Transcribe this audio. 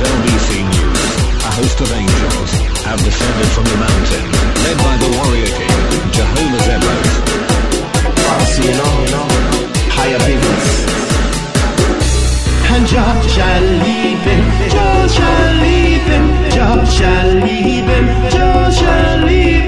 LBC News. A host of angels have descended from the mountain, led by the warrior king, Jehovah Zebros. Bossy, higher business. And Jah shall leave him, Jah shall leave him, Jah shall leave him, Jah shall leave him.